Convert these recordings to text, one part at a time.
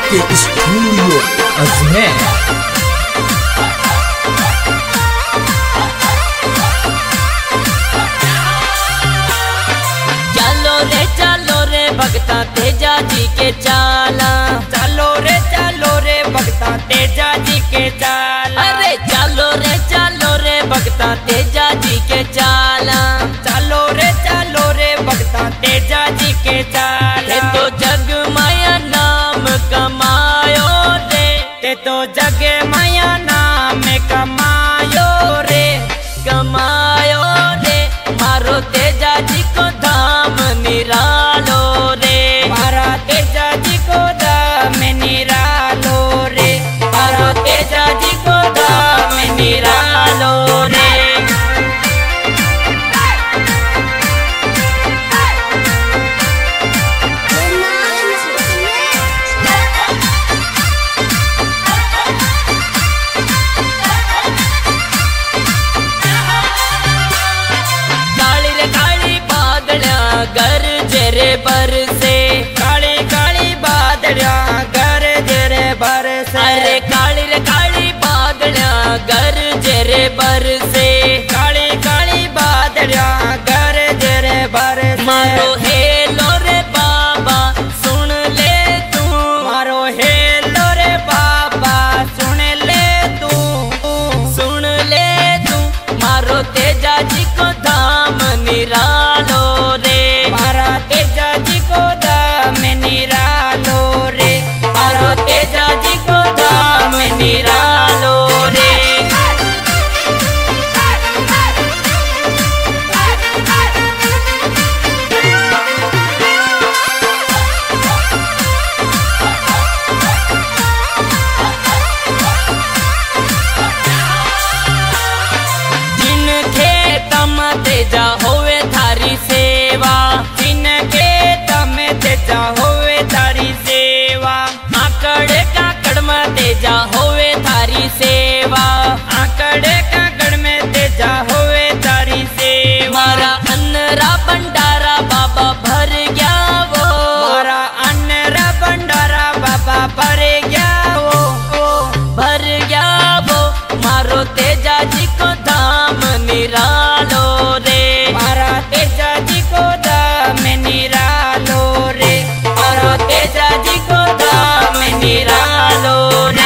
के स्टूडियो अजमेर। चलो रे भगता तेजा जी के चाला, चलो रे भगता तेजा जी के चाला। अरे चलो रे भगता तेजा जी के चाला, चलो रे भगता तेजा जी के चाला। ते तो जग माया नाम कमायो रे, ते तो जग माया नाम कमायो रे, कमायो रे। मारो तेजा जी को धाम निरालो रे, मारा तेजा जी को धाम निरालो रे, मारो तेजा जी को धाम निरालो रे। घर जरे बर से, काली काली बादलिया घर जरे बर से। अरे काली बादलिया घर जरे बर से, काली काली बादलिया घर जरे बर से। मारो हेलो रे बाबा सुन ले तू, मारो हेलो रे बाबा सुन ले तू, सुन ले तू। मारो तेजा जी को धाम निरालो रे, मारा तेजा जी को धाम निरालो रे, मारो तेजा जी को धाम निरालो रे। जिनके तम तेजा होवे थारी सेवा, जिनके तम तेजा होवे थारी सेवा। काकड़ में तेजा होवे थारी सेवा, काकड़ में तेजा होवे थारी सेवा। मारा अन्नरा भंडारा बाबा भर गया वो, मारा अन्नरा भंडारा बाबा भर गया वो, भर गया वो। मारो तेजा जी को धाम निरालो रे, मारा तेजा जी को धाम निरालो रे, मारो तेजा जी को धाम निरालो रे।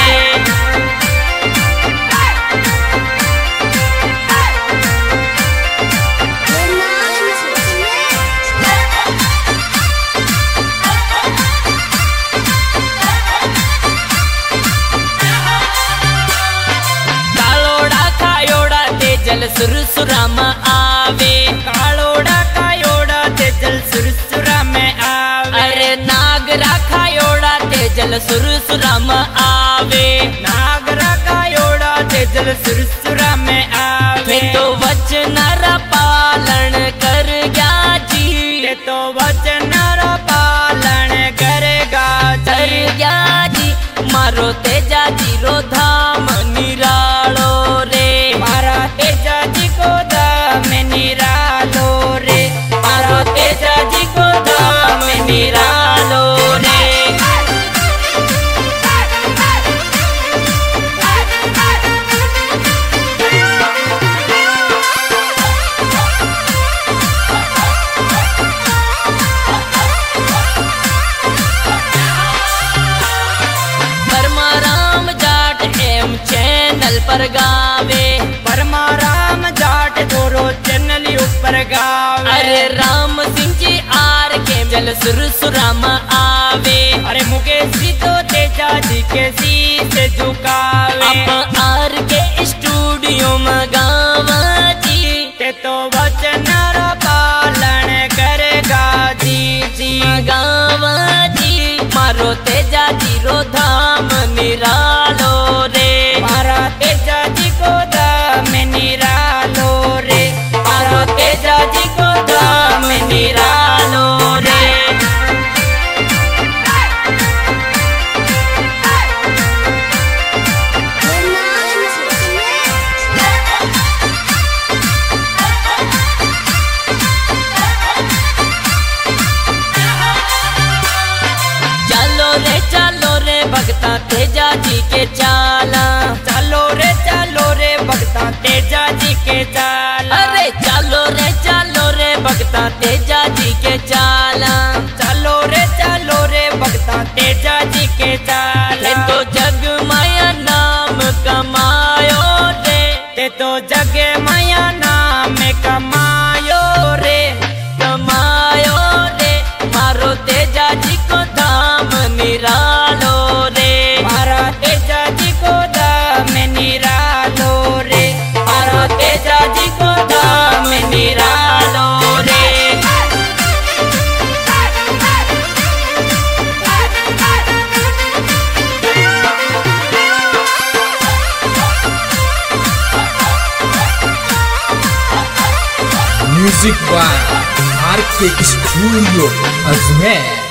कालोड़ा खायोड़ा तेजल सुरसुरा में आवे, कालोड़ा कायोड़ा तेजल सुरसुरा में आवे। अरे नागरा खायोड़ा तेजल सुरसुरा में आवे, नागरा कायोड़ा तेजल सुरसुरा में आवे। तो वचन पालन कर गया जी, ते तो वचन पालन करेगा कर गया जी। मारो तेजा जी रो धाम निरालो रे, मारा तेजा जी को धाम निरालो रे, मारो तेजा जी को धाम निरालो रे। परमाराम जाट एम चैनल पर गावे, परमाराम जाट दोरो चैनल ऊपर गावे। अरे राम सिंह जी आर के जल सुरसुरा में आवे, अरे मुकेश जी तो तेजा जी के शीश झुकावे। आप आर के स्टूडियो में गावा जी, ते तो वचन पालन करेगा जी जी गावा जी। मारो तेजा जी रो धाम निरालो रे, मारा तेजा जी को धाम निरालो रे, मारो तेजा जी को धाम निरालो रे। जी के चाल। अरे चलो रे भगता तेजा जी के चाला। चलो रे भगता तेजा जी के चाल। ते तो जग माया नाम कमायो रे, ते तो जग माया नाम कमायो रे, कमायो रे। मारो तेजा जी को धाम निरालो रे, मारा तेजा जी को धाम निरालो रे, मारो तेजा जी को धाम निरालो रे। Music by RK studio Ajmer.